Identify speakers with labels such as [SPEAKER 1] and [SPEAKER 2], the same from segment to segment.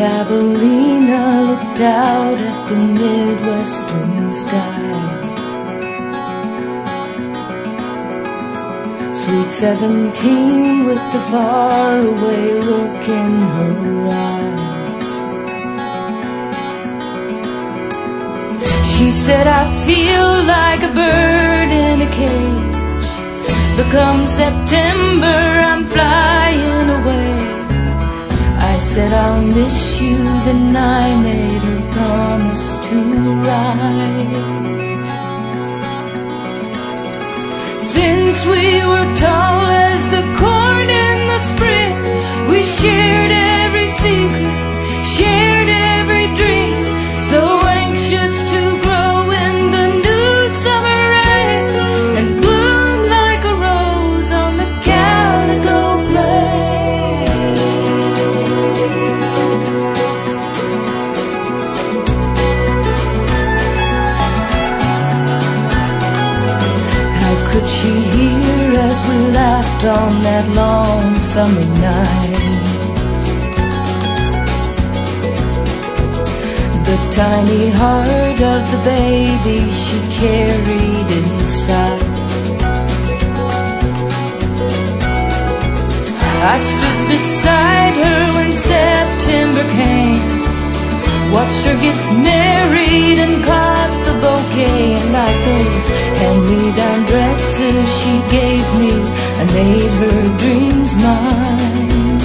[SPEAKER 1] Abilena looked out at the Midwestern sky. Sweet 17 with the faraway look in her eyes. She said, I feel like a bird in a cage, but come September I'm flying away. I said, I'll miss you, then I made her promise to ride. Since we were tall as the corn in the spring, we shared every secret, shared every dream, so anxious to grow in the new summer rain and bloom like a rose on the calico plain. How could she hear as we laughed on that long summer night? The tiny heart of the baby she carried inside. I stood beside her when September came, watched her get married and caught the bouquet. And like those hand-me-down dresses she gave me, I made her dreams mine.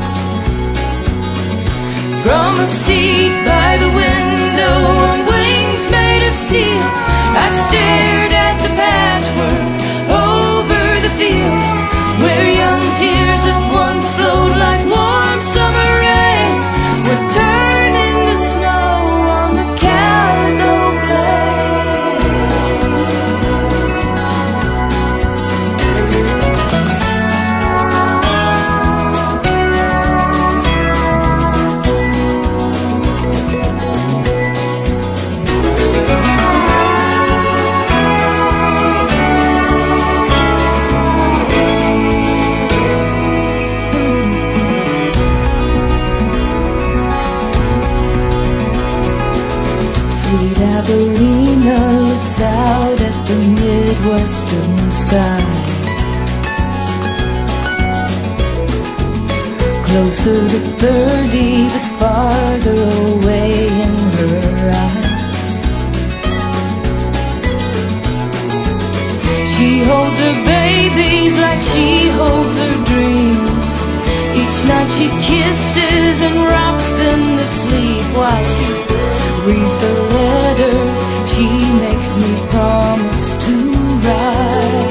[SPEAKER 1] From a seat by the window on wings made of steel, I stared at the patchwork over the fields, where young tears that once flowed like warm summer rain would turn into snow on the calico plain. Sweet Abilena looks out at the Midwestern sky. Closer to 30, but farther away in her eyes. She holds her babies like she holds her dreams. Each night she kisses and rocks them to sleep while she reads the letters she makes me promise to write.